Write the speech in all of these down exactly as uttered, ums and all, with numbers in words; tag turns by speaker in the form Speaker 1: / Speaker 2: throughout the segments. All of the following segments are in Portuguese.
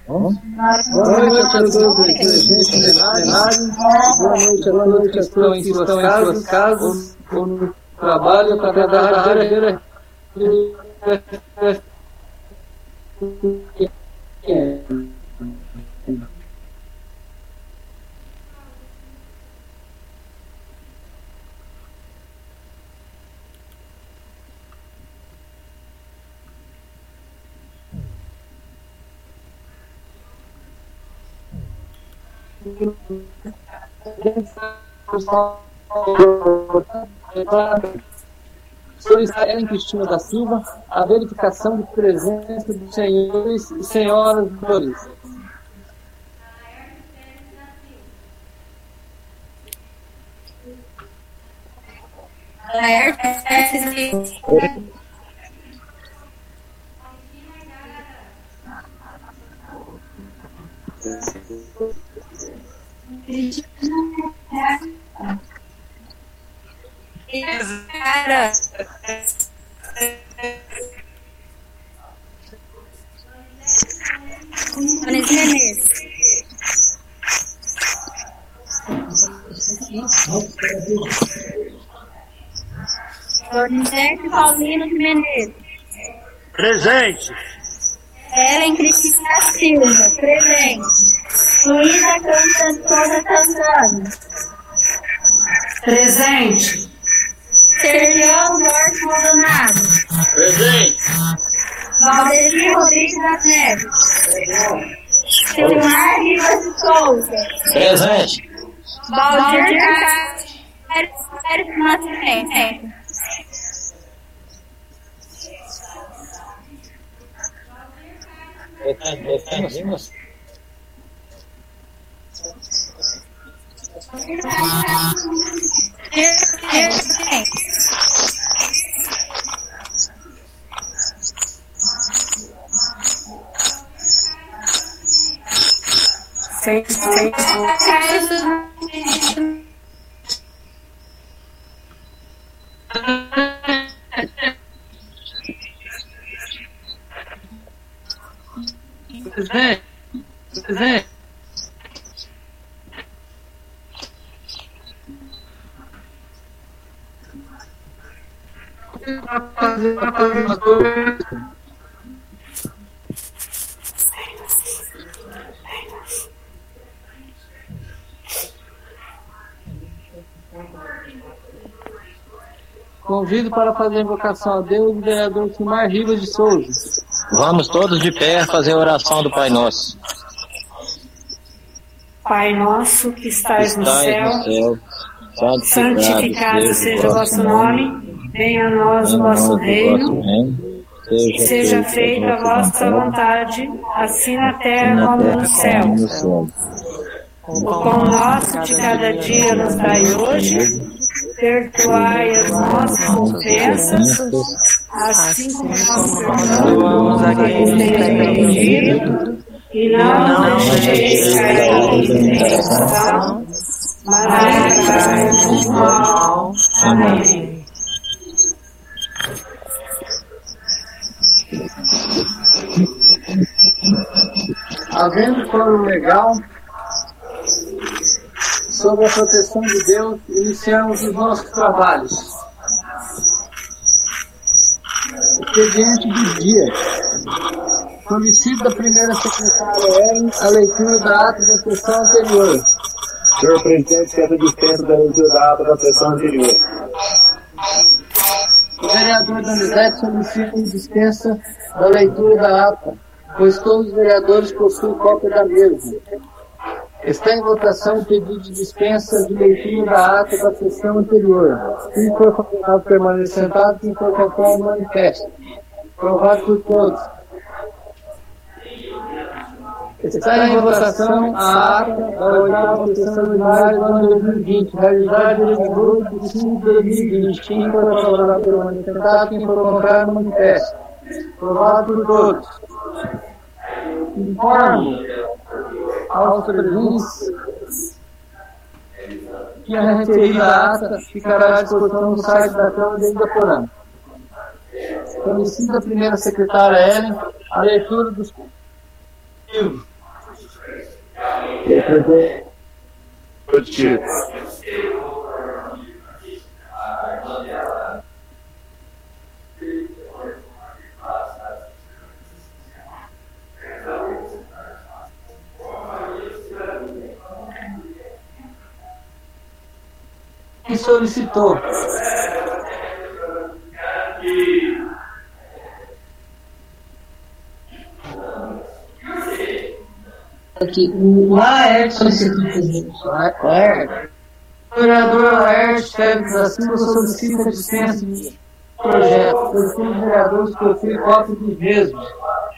Speaker 1: Boa noite a todos presentes no plenário. Boa noite a todos que estão em suas casas ou no trabalho para dar a verdadeira. Solicitar Ellen Cristina da Silva a verificação de presença dos senhores e senhoras senhores.
Speaker 2: Cara. Vanessa Menezes. Donizete Paulino de Menezes.
Speaker 3: Presente.
Speaker 2: Ellen Cristina da Silva. Presente. Luísa Cantona Santana.
Speaker 4: Presente.
Speaker 2: Sergião Norte Maldonado.
Speaker 3: Presente.
Speaker 2: Valdeci Rodrigues das Neves. Silmar Rivas de Souza.
Speaker 3: Presente.
Speaker 2: Valdir Carlos Nascimento.
Speaker 4: Sem, sem.
Speaker 1: Presente. Presente. Convido para fazer a invocação a Deus o vereador Silmar Rivas de Souza.
Speaker 3: Vamos todos de pé fazer a oração do Pai Nosso.
Speaker 4: Pai nosso que estais no céu,
Speaker 3: no céu
Speaker 4: santificado, santificado seja o vosso nome, venha a nós o vosso reino, reino seja, seja feita a vossa vontade, assim na terra como no céu. No céu. O pão nosso de cada dia nos dai hoje, perdoai as nossas ofensas, assim como nós perdoamos a quem tem ofendido, e não deixeis cair em tentação, mas livrai-nos do mal. Amém.
Speaker 1: Havendo fórum legal sobre a proteção de Deus, iniciamos os nossos trabalhos. Expediente do dia. Solicito da primeira secretária Ellen a leitura da ata da sessão anterior.
Speaker 5: Senhor presidente, quero dispensa da leitura da ata da sessão anterior.
Speaker 1: O vereador Donizete solicita dispensa da leitura da ata, pois todos os vereadores possuem cópia da mesma. Está em votação o pedido de dispensa de leitura da ata da sessão anterior. Quem for favorável permanecer sentado, quem for contrário manifesta. Aprovado por todos. Está em votação a ata da oitava sessão ordinária do ano dois mil e vinte, realizada em oito de cinco de dois mil e vinte. Quem for favorável permanecer sentado, quem for contrário manifesta. Aprovado por todos. Informo aos presentes que a referida ata ficará à disposição no site da Câmara de Itaporã. Solicito a primeira secretária Ellen a leitura dos livros.
Speaker 5: Produtivo.
Speaker 1: E solicitou. Aqui, o Laerte solicitou. Laerte. O vereador Laerte Félix da Silva solicita a dispensa de projeto. Os vereadores possuem cópia dos mesmos.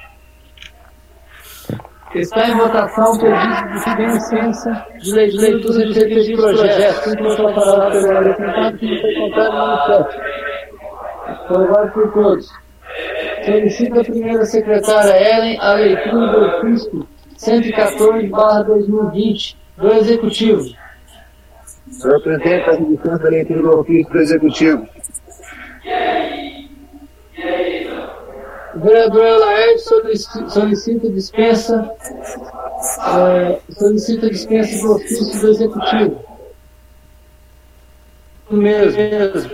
Speaker 1: Está em votação o pedido de licença de leitura dos referidos projetos. Quem for favorável pelo representante, quem for contrário, manifesto. Aprovado por todos. Solicita a primeira secretária Ellen a leitura do ofício cento e quatorze barra dois mil e vinte do Executivo.
Speaker 5: Senhor presidente, a licença da leitura do ofício do Executivo.
Speaker 1: O vereador Laerte solicita dispensa, é, solicita dispensa do ofício do Executivo. Mesmo, mesmo.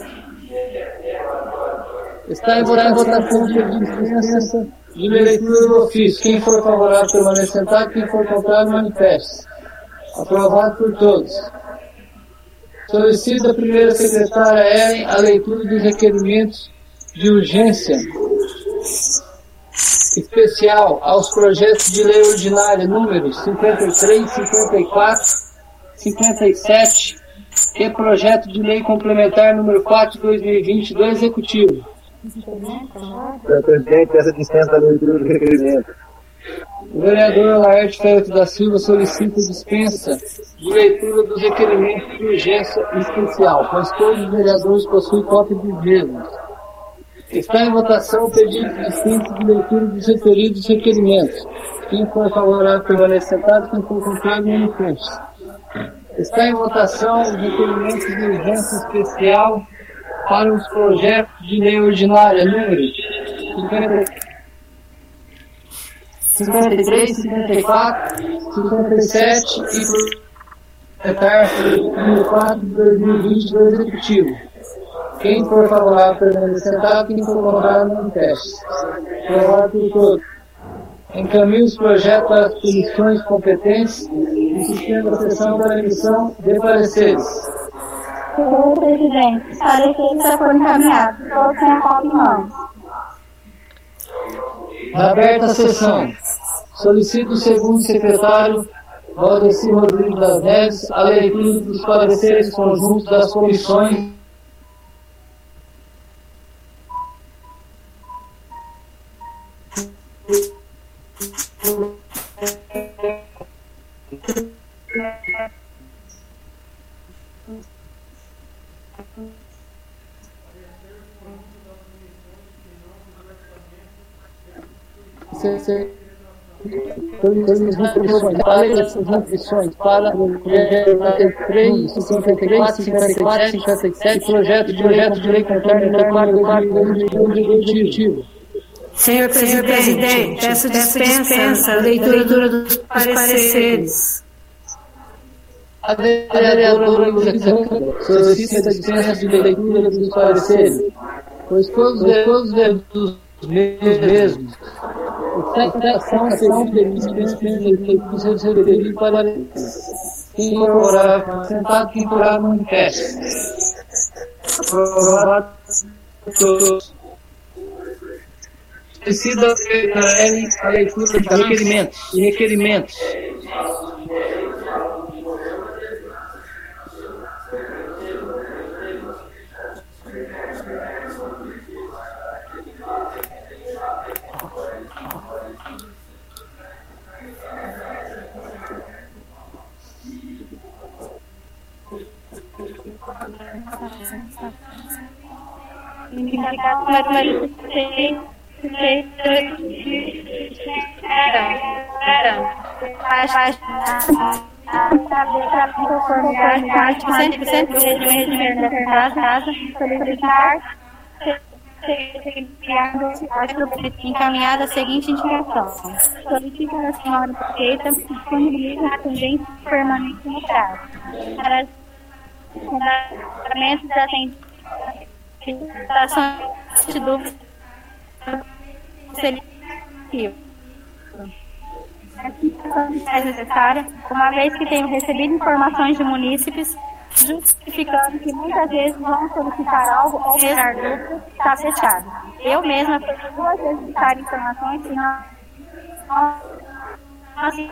Speaker 1: Está em votação de dispensa de leitura do ofício. Quem for favorável permanece sentado, quem for contrário manifeste. Aprovado por todos. Solicita a primeira secretária Ellen a leitura dos requerimentos de urgência especial aos projetos de lei ordinária números cinquenta e três, cinquenta e quatro, cinquenta e sete e projeto de lei complementar número quatro de dois mil e vinte do Executivo.
Speaker 5: Senhor presidente, essa dispensa da leitura do requerimento.
Speaker 1: O vereador Laerte Félix da Silva solicita dispensa de leitura dos requerimentos de urgência especial, pois todos os vereadores possuem cópia dos mesmos. Está em votação o pedido de dispensa de leitura dos referidos requerimentos. Quem for favorável permanece sentado, quem for contrário manifeste. Está em votação os requerimentos de urgência especial para os projetos de lei ordinária número cinquenta e três, cinquenta e quatro, cinquenta e sete e número quatro de dois mil e vinte do Executivo. Quem for favorável permanece sentado, quem for contrário manifeste. Aprovado por todos. Encaminhe os projetos para as comissões competentes e suspenda a sessão para emissão de pareceres.
Speaker 2: Senhor presidente, os pareceres já foram encaminhados. Todos têm a cópia em mãos.
Speaker 1: Aberta a sessão. Solicito o segundo secretário, Valdeci Rodrigues das Neves, a leitura dos pareceres conjuntos das comissões. Para essas inscrições para cinquenta e três, cinquenta e quatro, cinquenta e quatro, cinquenta e sete, projeto de projeto de lei complementar do Executivo.
Speaker 4: Senhor presidente, peço dispensa a leitura dos pareceres.
Speaker 1: A vereadora solicita a dispensa de leitura dos pareceres, pois todos os mesmos. A ação é dispensa de leitura dos referidos para quem for favorável sentado, quem for favorável manifeste. Aprovado por todos. Precisa a leitura de requerimentos e requerimentos.
Speaker 2: Indicado número seis. Conformidade cem por cento do regimento da casa, solicitar ser encaminhada a seguinte indicação. Solicita a senhora prefeita disponibiliza a atendente permanente no prazo. Para fundamentos da atentação de dúvidas seletivo. É necessária, uma vez que tenho recebido informações de munícipes justificando que muitas vezes vão solicitar algo ou gerar dúvidas, está fechado. Eu mesma fiz duas vezes buscar informações e não... Assim...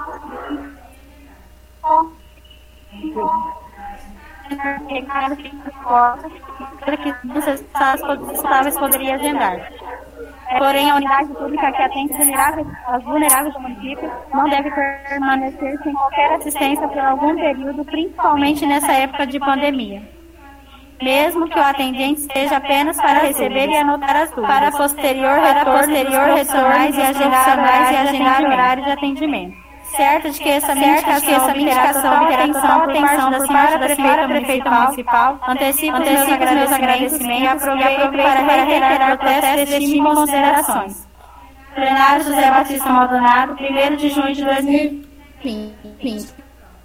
Speaker 2: que os responsáveis poderiam agendar. Porém, a unidade pública que atende as vulneráveis do município não deve permanecer sem qualquer assistência por algum período, principalmente nessa época de pandemia. Mesmo que o atendente esteja apenas para receber e anotar as dúvidas, para posterior retorno, posterior retornais e agendar e agendar horário de atendimento. Certo de que essa medicação obterá atenção por parte da senhora prefeita municipal, antecipo os meus agradecimentos e aproveito para reiterar protestos de estima e considerações. Plenário José Batista Maldonado, primeiro de junho de dois mil e vinte.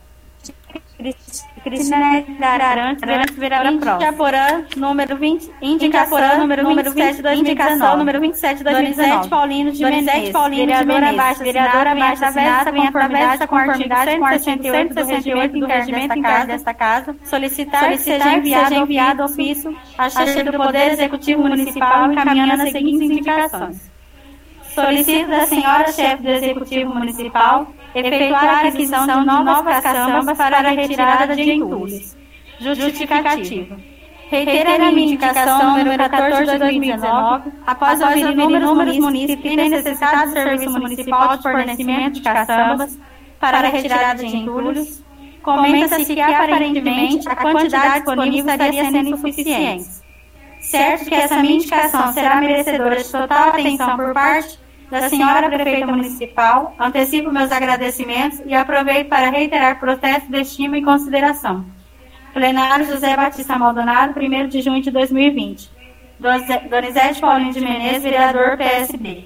Speaker 2: Cristina Arantes, vereadora Pró. Indicaporã, número vinte, Indicaporã, número vinte e sete, indicação número vinte e sete, dois mil e dezenove. Paulino de Menezes, vereadora abaixo, vereadora abaixo, através da conformidade com o artigo cento e sessenta e oito do regimento interno desta casa, solicitar que seja enviado ofício a chefe do Poder Executivo Municipal encaminhando as seguintes indicações. Solicito da senhora chefe do Executivo Municipal efetuar a aquisição de novas caçambas para a retirada de entulhos. Justificativo. Reitero a minha indicação número quatorze de dois mil e dezenove, após ouvir inúmeros munícipes que têm necessitado do serviço municipal de fornecimento de caçambas para a retirada de entulhos, comenta-se que aparentemente a quantidade disponível estaria sendo insuficiente. Certo que essa minha indicação será merecedora de total atenção por parte da senhora prefeita municipal, antecipo meus agradecimentos e aproveito para reiterar protestos de estima e consideração. Plenário José Batista Maldonado, primeiro de junho de dois mil e vinte. Donizete Paulino de Menezes, vereador P S B.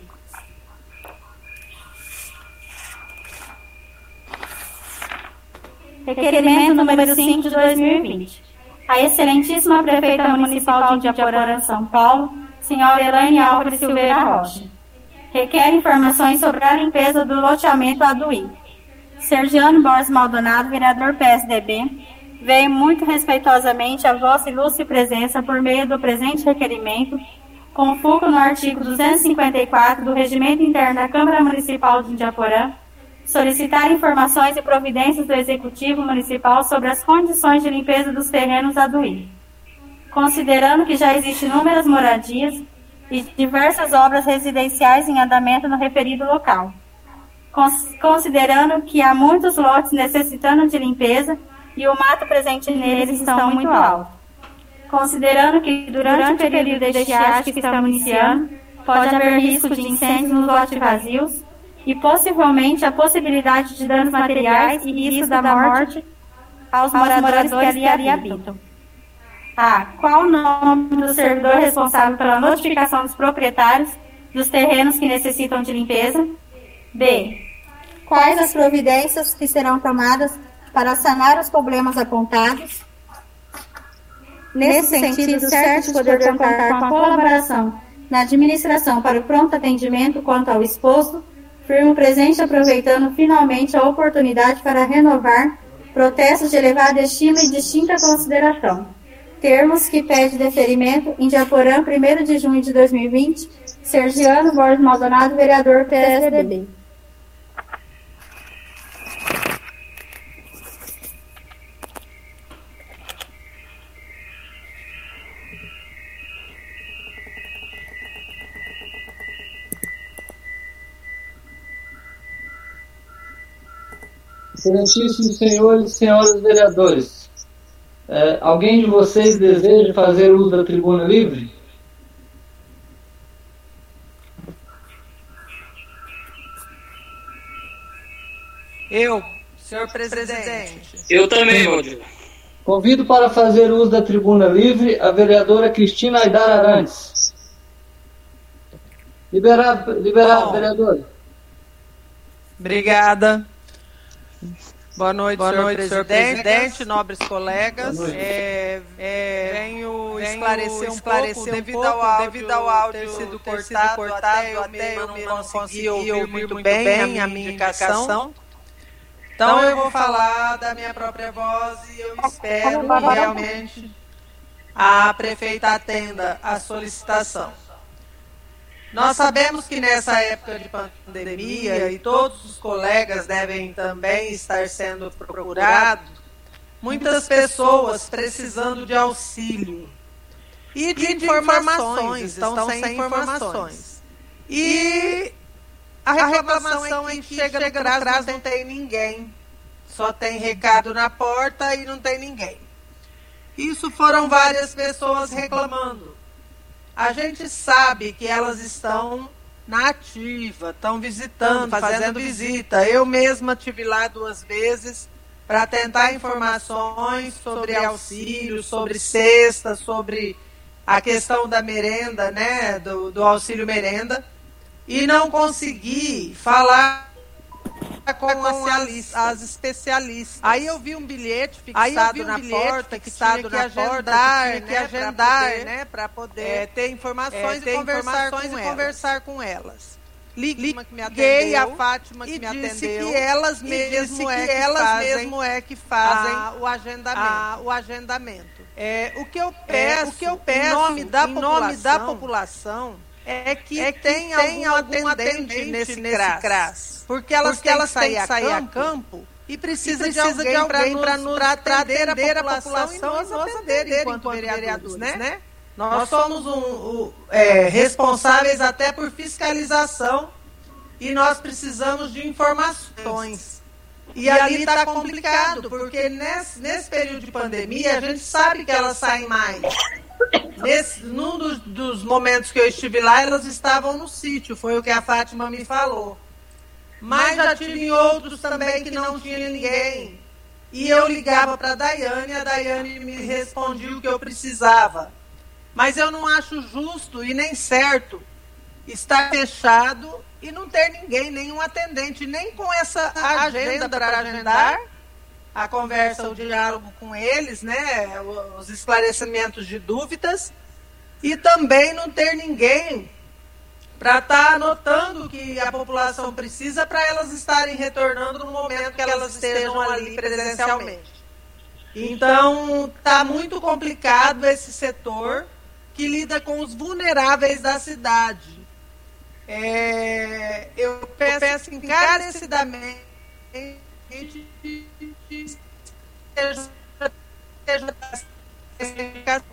Speaker 2: Requerimento número cinco de dois mil e vinte. A excelentíssima prefeita municipal de Indiaporã, São Paulo, senhora Elaine Álvares Silveira Rocha, requer informações sobre a limpeza do loteamento Aduí. Sergiano Borges Maldonado, vereador P S D B, veio muito respeitosamente a vossa ilustre presença por meio do presente requerimento, com foco no artigo duzentos e cinquenta e quatro do Regimento Interno da Câmara Municipal de Indiaporã, solicitar informações e providências do Executivo Municipal sobre as condições de limpeza dos terrenos Aduí. Considerando que já existem inúmeras moradias e diversas obras residenciais em andamento no referido local. Considerando que há muitos lotes necessitando de limpeza e o mato presente neles estão muito alto. Considerando que durante o período de estiagem que estamos iniciando, pode haver risco de incêndios nos lotes vazios e possivelmente a possibilidade de danos materiais e risco da morte aos moradores que ali habitam. A. Qual o nome do servidor responsável pela notificação dos proprietários dos terrenos que necessitam de limpeza? B. Quais as providências que serão tomadas para sanar os problemas apontados? Nesse sentido, certo de poder contar com a colaboração na administração para o pronto atendimento quanto ao exposto, firmo presente aproveitando finalmente a oportunidade para renovar protestos de elevada estima e distinta consideração. Termos que pede deferimento, Indiaporã, primeiro de junho de dois mil e vinte, Sergiano Borges Maldonado, vereador P S D B.
Speaker 1: Excelentíssimos senhores e senhoras vereadores, é, alguém de vocês deseja fazer uso da tribuna livre?
Speaker 6: Eu, senhor presidente.
Speaker 3: Eu também, Valdir.
Speaker 1: Convido para fazer uso da tribuna livre a vereadora Cristina Aidar Arantes. Liberado, liberado,
Speaker 6: Bom,
Speaker 1: vereador.
Speaker 6: Obrigada. Boa noite,
Speaker 7: Boa
Speaker 6: senhor,
Speaker 7: noite,
Speaker 6: presidente,
Speaker 7: senhor presidente,
Speaker 6: nobres colegas. É, é, venho, venho esclarecer um esclarecer pouco, um devido, pouco ao áudio, devido ao áudio ter sido ter cortado, sido cortado até, eu, até eu mesmo não consegui ouvir, ouvir muito, muito bem, bem a minha indicação. Então eu vou falar da minha própria voz e eu espero que realmente a prefeita atenda a solicitação. Nós sabemos que nessa época de pandemia, e todos os colegas devem também estar sendo procurados, muitas pessoas precisando de auxílio e de, de informações, estão sem informações. E a reclamação é que chega no CRAS, não tem ninguém, só tem recado na porta e não tem ninguém. Isso foram várias pessoas reclamando. A gente sabe que elas estão na ativa, estão visitando, fazendo visita. Eu mesma estive lá duas vezes para tentar informações sobre auxílio, sobre cesta, sobre a questão da merenda, né, do, do auxílio merenda, e não consegui falar com, com as, as especialistas. Aí eu vi um bilhete fixado um na bilhete porta, fixado que tinha que agendar, tinha que agendar, né, para poder, né, poder é, ter informações, é, ter e, conversar informações com e conversar com elas. Liguei a Fátima que me atendeu e disse que elas mesmo é que, elas fazem, mesmo é que fazem a, o agendamento. A, o agendamento. É, o que eu peço, é, o que eu peço em nome da, em população, nome da população é que, é que tenha, tenha algum atendente nesse, nesse CRAS. CRAS. Porque elas, Porque têm, elas que têm que sair a campo, campo e precisa, e precisa de alguém para nos, nos atender, atender a população e nós atender enquanto vereadores, né? né? Nós somos um, um, é, responsáveis até por fiscalização e nós precisamos de informações. E ali está complicado, porque nesse, nesse período de pandemia a gente sabe que elas saem mais. Nesse, num dos, dos momentos que eu estive lá, elas estavam no sítio, foi o que a Fátima me falou. Mas já tive em outros também que não tinha ninguém. E eu ligava para a Daiane, a Daiane me respondia o que eu precisava. Mas eu não acho justo e nem certo estar fechado e não ter ninguém, nenhum atendente, nem com essa agenda para agendar a conversa, o diálogo com eles, né, os esclarecimentos de dúvidas, e também não ter ninguém para estar tá anotando o que a população precisa para elas estarem retornando no momento que elas estejam ali presencialmente. Então, está muito complicado esse setor que lida com os vulneráveis da cidade. É, eu peço encarecidamente que seja, seja, seja,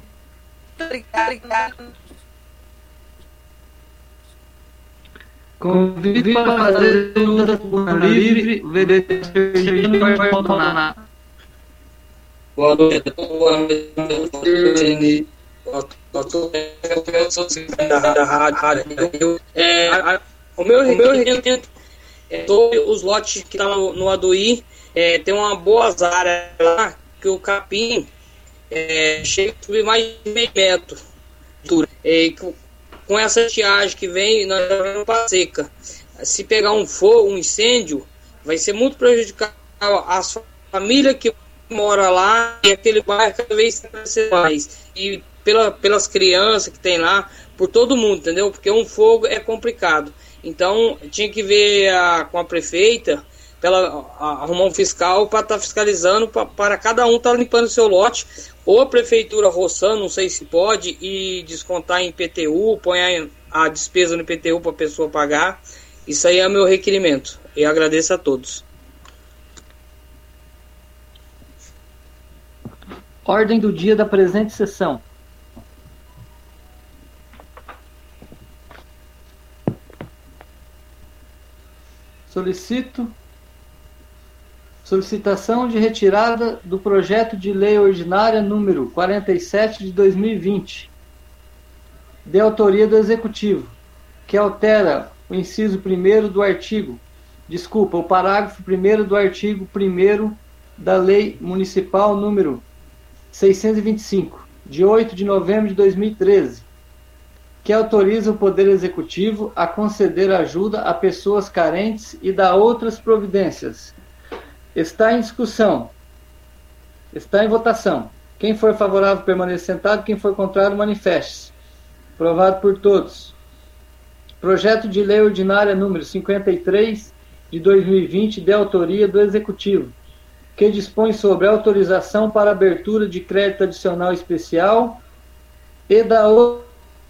Speaker 1: convido para fazer luta por livre, o vereador Serginho vai abandonar.
Speaker 8: Boa noite, boa noite. Eu sou da rádio. É, o meu requerimento é sobre os lotes que estão tá no Aduí. É, tem uma boa área lá que o capim é, chega a subir mais de meio metro de altura. É, com essa estiagem que vem, nós vamos para seca. Se pegar um fogo, um incêndio, vai ser muito prejudicial às famílias que moram lá e aquele bairro cada vez cresce mais. E Pela, pelas crianças que tem lá, por todo mundo, entendeu? Porque um fogo é complicado. Então, tinha que ver a, com a prefeita, pra ela a, arrumar um fiscal para estar tá fiscalizando, pra, para cada um estar tá limpando o seu lote, ou a prefeitura roçando, não sei se pode, e descontar em I P T U, põe a, a despesa no I P T U para a pessoa pagar. Isso aí é o meu requerimento. Eu agradeço a todos.
Speaker 1: Ordem do dia da presente sessão. Solicito solicitação de retirada do projeto de lei ordinária número quarenta e sete de dois mil e vinte, de autoria do Executivo, que altera o inciso primeiro do artigo, desculpa, o parágrafo primeiro do artigo primeiro da Lei Municipal número seiscentos e vinte e cinco, de oito de novembro de dois mil e treze, que autoriza o Poder Executivo a conceder ajuda a pessoas carentes e dá outras providências. Está em discussão. Está em votação. Quem for favorável, permaneça sentado. Quem for contrário, manifeste-se. Aprovado por todos. Projeto de Lei Ordinária número cinquenta e três, de dois mil e vinte, de autoria do Executivo, que dispõe sobre a autorização para abertura de crédito adicional especial e da outra.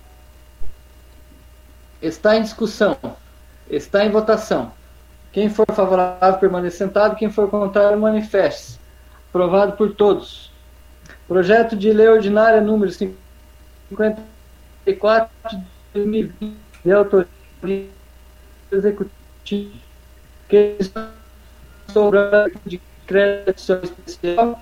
Speaker 1: Está em discussão. Está em votação. Quem for favorável, permaneça sentado. Quem for contrário, manifeste-se. Aprovado por todos. Projeto de Lei Ordinária número cinquenta e quatro, de dois mil e vinte, de autoria do Executivo, que dispõe sobre a de crédito adicional especial.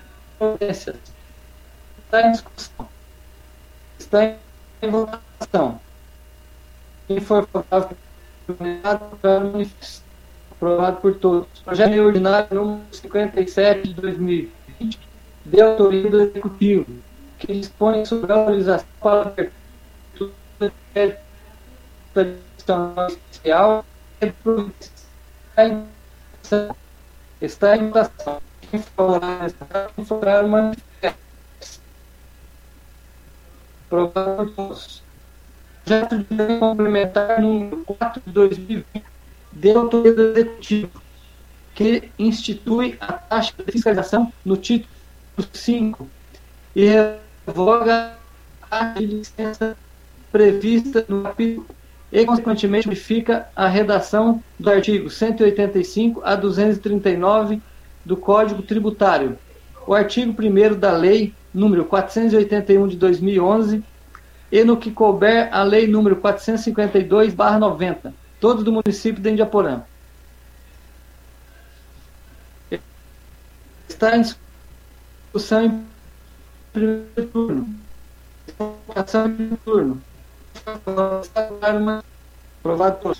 Speaker 1: Está em discussão. Está em votação. Quem for favorável, aprovado por todos. Projeto de Lei Ordinário número cinquenta e sete, de dois mil e vinte, de autoria do Executivo, que dispõe sobre a autorização para a abertura de crédito adicional especial e providência. Está em votação. Está em votação. Quem for favorável, quem for contrário, manifeste-se. Aprovado por todos. Projeto de Lei Complementar número quatro de dois mil e vinte, de autoria do Executivo, que institui a taxa de fiscalização no título cinco e revoga a licença prevista no capítulo e, consequentemente, modifica a redação do artigo cento e oitenta e cinco a duzentos e trinta e nove do Código Tributário, o artigo primeiro da Lei número quatrocentos e oitenta e um de dois mil e onze e no que couber a Lei número quatrocentos e cinquenta e dois barra noventa, todos do município de Indiaporã. Está em discussão em primeiro turno. Votação em primeiro turno. Aprovado por.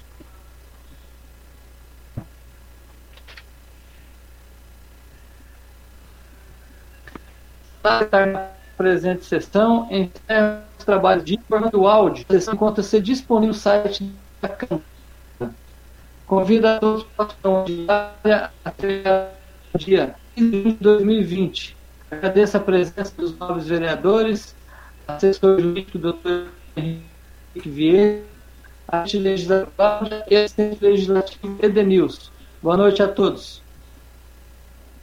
Speaker 1: Para estar na presente sessão, encerra os trabalhos de informando o áudio. A sessão encontra-se disponível no site da Câmara. Convido a todos para a até o dia quinze de junho de dois mil e vinte. Agradeço a presença dos novos vereadores, assessor jurídico doutor Henrique Vieira, assistente legislativo e assistente legislativo Edenilson. Boa noite a todos.